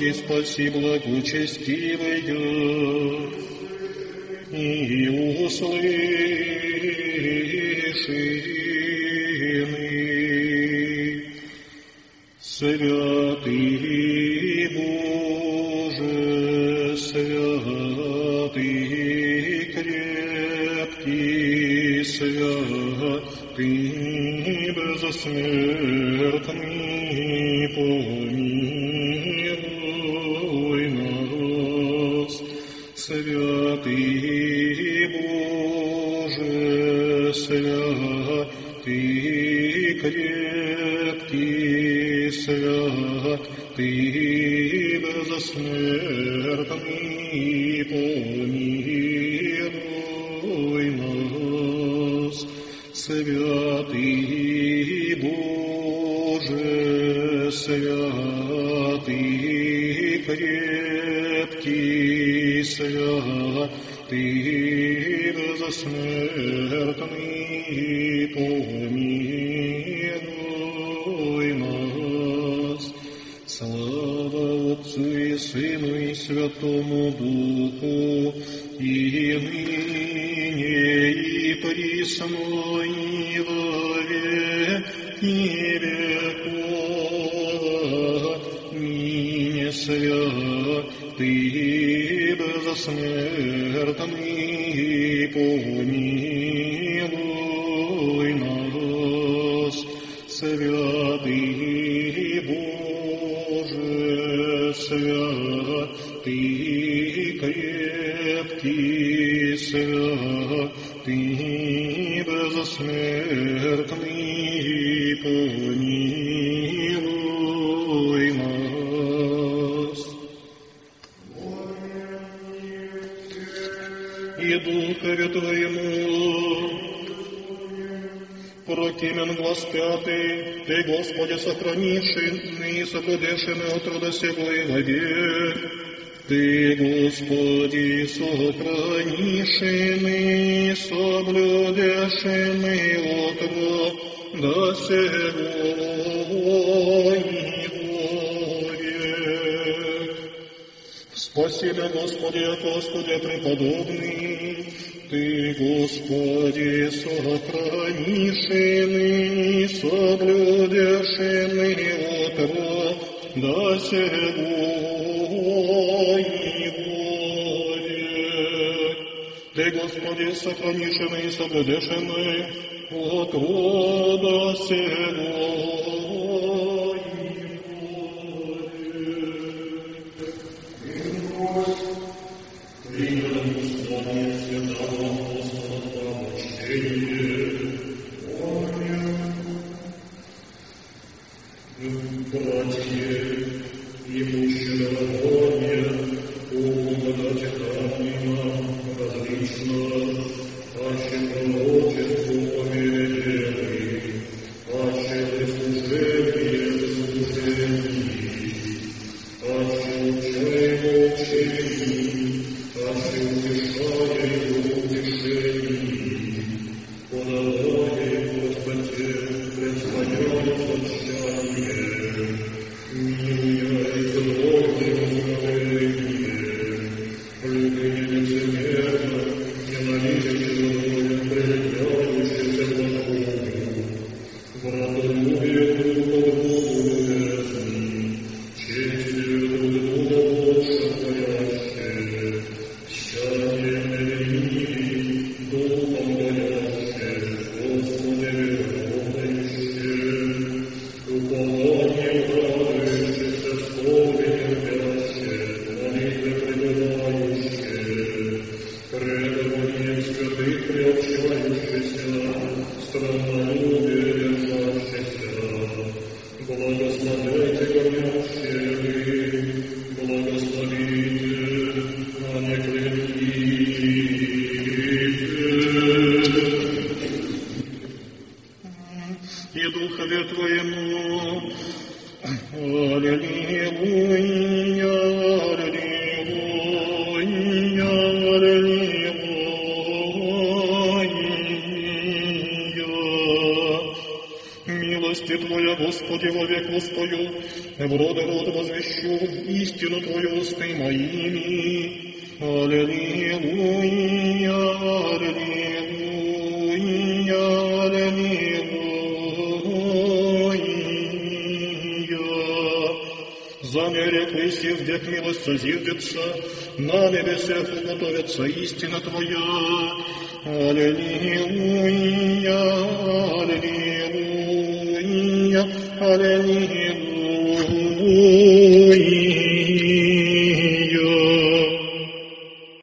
Господи, спаси благочестивые, и услышины. Святый Боже, святый крепкий, святый безсмертный, помилуй нас. Святый Боже, святый крепкий, святый безсмертный, помилуй нас. Святый Боже, святый крепкий, святый безсмертный, помилуй нас. Слава Отцу и Сыну и Святому Духу, и ныне, и присно, и во веки веков. Аминь. Святый безсмертный, помилуй нас. Святый Боже, святый крепкий, святый безсмертный, помилуй нас. И Духове Твоему прокимен глаз пятый, Ты, Господи, сохранивший и соблюдеши от рода сего и вовек. Ты, Господи, сохранивший и соблюдеши от рода сего и вовек. Спаси меня, Господи, Господи преподобный, Ты, Господи, сохранивший и соблюдеши от рода сего и вовек. Ты, Господи, сохранивший и соблюдеши от рода сего. Честью друг друга больше боящие, Господи, вовек воспою, в род возвещу истину Твою устами моими. Аллилуйя, аллилуйя, аллилуйя. За нереклись и вдек милость созидется, на небесах уготовится истина Твоя. Аллилуйя, аллилуйя, аллилуйя.